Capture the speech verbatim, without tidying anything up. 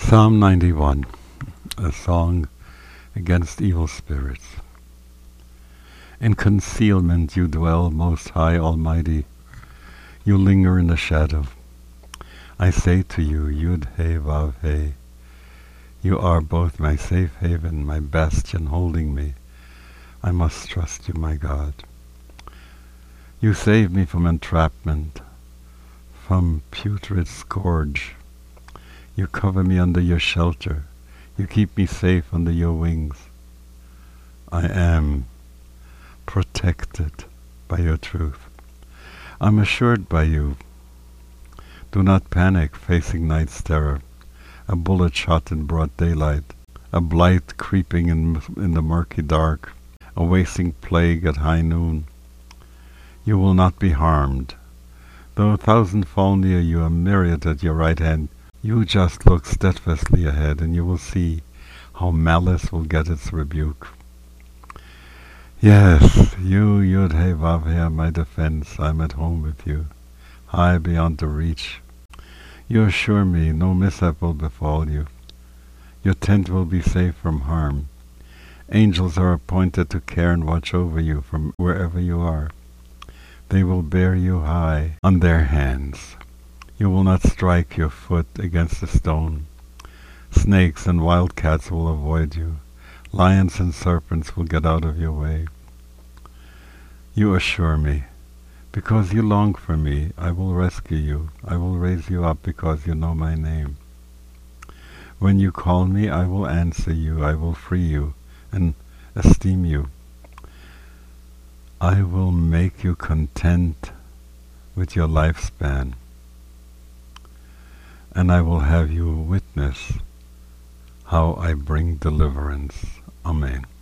Psalm ninety-one, a song against evil spirits. In concealment you dwell, Most High Almighty. You linger in the shadow. I say to you, Yud He Vav He. You are both my safe haven, my bastion holding me. I must trust you, my God. You save me from entrapment, from putrid scourge. You cover me under your shelter. You keep me safe under your wings. I am protected by your truth. I'm assured by you. Do not panic facing night's terror, a bullet shot in broad daylight, a blight creeping in, in the murky dark, a wasting plague at high noon. You will not be harmed. Though a thousand fall near you, a myriad at your right hand, you just look steadfastly ahead, and you will see how malice will get its rebuke. Yes, you, Yud He Vav He, are my defense. I'm at home with you, high beyond the reach. You assure me no mishap will befall you. Your tent will be safe from harm. Angels are appointed to care and watch over you from wherever you are. They will bear you high on their hands. You will not strike your foot against a stone. Snakes and wildcats will avoid you. Lions and serpents will get out of your way. You assure me, because you long for me, I will rescue you. I will raise you up because you know my name. When you call me, I will answer you. I will free you and esteem you. I will make you content with your lifespan, and I will have you witness how I bring deliverance. Amen.